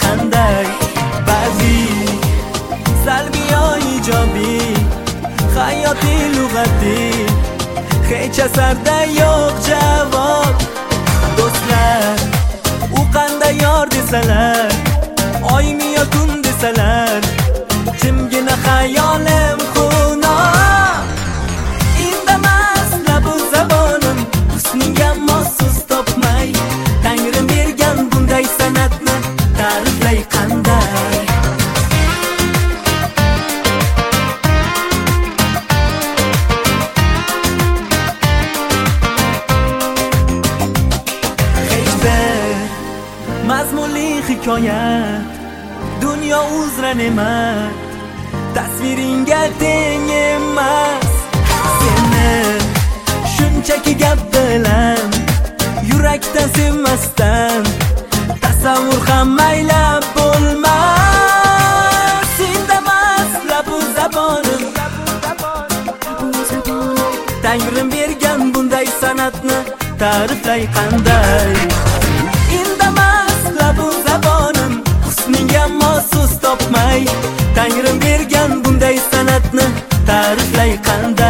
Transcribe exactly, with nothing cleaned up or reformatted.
qanday? Ba'zi salbiy yo ijobiy hayotiy lug'ati hech asarda yo'q javob. Do'stlar, u qanday yor desalar, oymi yo kun desalar, jimgina xayolim xunob. Indamas labu zabonim, husniga mos so'z topmay, Tangrim bergan bunday san'atni ta'riflay qanday? Mazmunli hikoyat, dunyo uzra ne'mat, tasviringga teng emas. Seni shunchaki gap bilan yurakdan sevmasdan tasavvur ham maylab bo'lmas. Indamas labu zabonim, Tangrim bergan bunday san'atni ta'riflay qanday? Indamas labu zabonim, husniga mos so'z topmay, Tangrim bergan bunday san'atni ta'riflay qanday?